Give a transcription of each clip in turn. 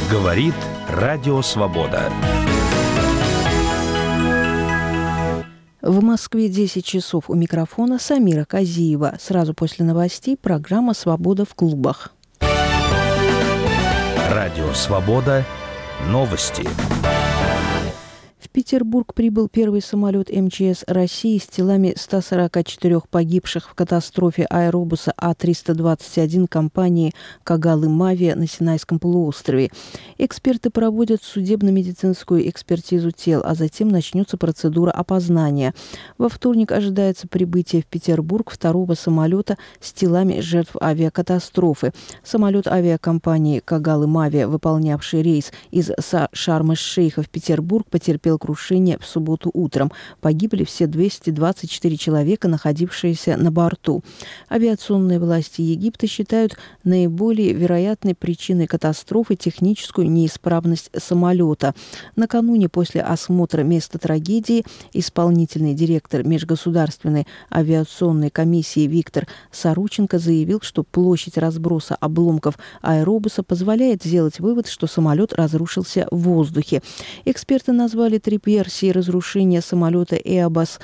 Говорит Радио Свобода. В Москве 10 часов. У микрофона Самира Казиева. Сразу после новостей программа «Свобода в клубах». Радио Свобода. Новости. В Петербург прибыл первый самолет МЧС России с телами 144 погибших в катастрофе аэробуса А-321 компании «Кагал-Мавия» на Синайском полуострове. Эксперты проводят судебно-медицинскую экспертизу тел, а затем начнется процедура опознания. Во вторник ожидается прибытие в Петербург второго самолета с телами жертв авиакатастрофы. Самолет авиакомпании «Кагал-Мавия», выполнявший рейс из Шарм-эль-Шейха в Петербург, потерпел крушение в субботу утром. Погибли все 224 человека, находившиеся на борту. Авиационные власти Египта считают наиболее вероятной причиной катастрофы техническую неисправность самолета. Накануне после осмотра места трагедии исполнительный директор Межгосударственной авиационной комиссии Виктор Сарученко заявил, что площадь разброса обломков аэробуса позволяет сделать вывод, что самолет разрушился в воздухе. Эксперты назвали 3 версии разрушения самолета Airbus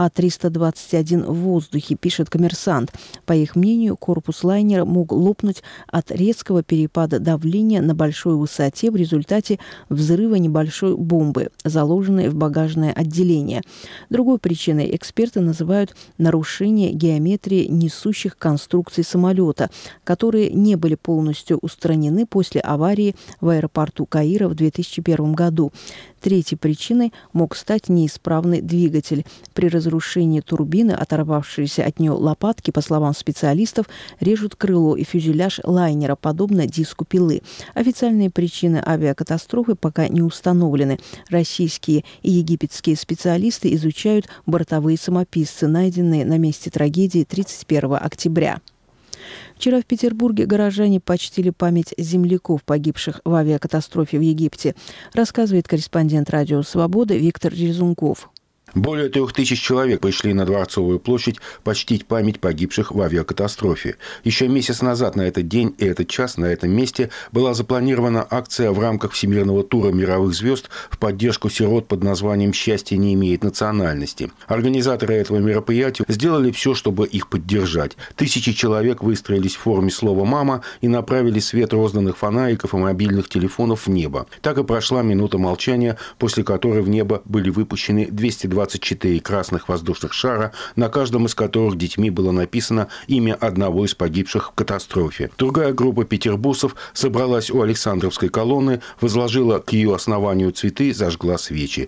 А-321 в воздухе, пишет «Коммерсант». По их мнению, корпус лайнера мог лопнуть от резкого перепада давления на большой высоте в результате взрыва небольшой бомбы, заложенной в багажное отделение. Другой причиной эксперты называют нарушение геометрии несущих конструкций самолета, которые не были полностью устранены после аварии в аэропорту Каира в 2001 году. Третьей причиной мог стать неисправный двигатель. При разрушении турбины, оторвавшиеся от нее лопатки, по словам специалистов, режут крыло и фюзеляж лайнера, подобно диску пилы. Официальные причины авиакатастрофы пока не установлены. Российские и египетские специалисты изучают бортовые самописцы, найденные на месте трагедии 31 октября. Вчера в Петербурге горожане почтили память земляков, погибших в авиакатастрофе в Египте, рассказывает корреспондент «Радио Свобода» Виктор Резунков. Более 3000 человек пришли на Дворцовую площадь почтить память погибших в авиакатастрофе. Еще месяц назад на этот день и этот час на этом месте была запланирована акция в рамках всемирного тура мировых звезд в поддержку сирот под названием «Счастье не имеет национальности». Организаторы этого мероприятия сделали все, чтобы их поддержать. Тысячи человек выстроились в форме слова «мама» и направили свет розданных фонариков и мобильных телефонов в небо. Так и прошла минута молчания, после которой в небо были выпущены 224 красных воздушных шара, на каждом из которых детьми было написано имя одного из погибших в катастрофе. Другая группа петербуржцев собралась у Александровской колонны, возложила к ее основанию цветы, зажгла свечи.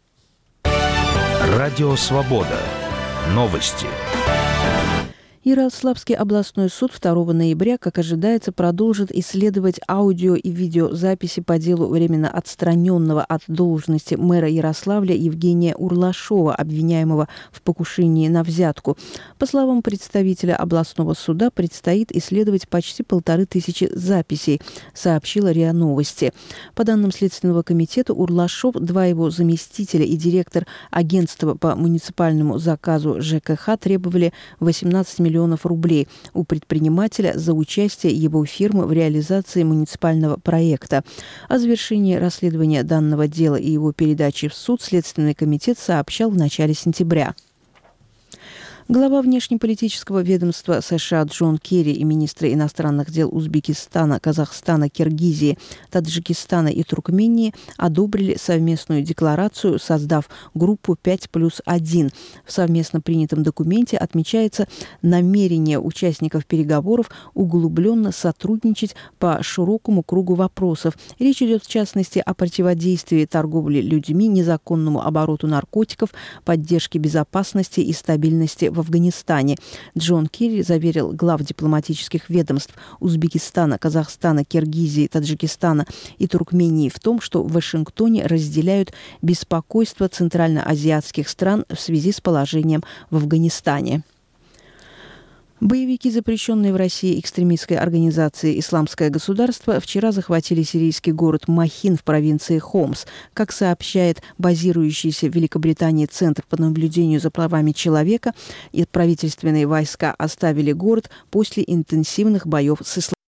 Радио Свобода. Новости. Ярославский областной суд 2 ноября, как ожидается, продолжит исследовать аудио и видеозаписи по делу временно отстраненного от должности мэра Ярославля Евгения Урлашова, обвиняемого в покушении на взятку. По словам представителя областного суда, предстоит исследовать почти 1500 записей, сообщила РИА Новости. По данным Следственного комитета, Урлашов, 2 его заместителя и директор агентства по муниципальному заказу ЖКХ требовали 18 миллионов рублей у предпринимателя за участие его фирмы в реализации муниципального проекта. О завершении расследования данного дела и его передачи в суд Следственный комитет сообщал в начале сентября. Глава внешнеполитического ведомства США Джон Керри и министры иностранных дел Узбекистана, Казахстана, Киргизии, Таджикистана и Туркмении одобрили совместную декларацию, создав группу 5+1. В совместно принятом документе отмечается намерение участников переговоров углубленно сотрудничать по широкому кругу вопросов. Речь идет, в частности, о противодействии торговле людьми, незаконному обороту наркотиков, поддержке безопасности и стабильности в Афганистане. Джон Керри заверил глав дипломатических ведомств Узбекистана, Казахстана, Киргизии, Таджикистана и Туркмении в том, что в Вашингтоне разделяют беспокойство центральноазиатских стран в связи с положением в Афганистане. Боевики, запрещенные в России экстремистской организации «Исламское государство», вчера захватили сирийский город Махин в провинции Хомс. Как сообщает базирующийся в Великобритании Центр по наблюдению за правами человека, правительственные войска оставили город после интенсивных боев с исламистами.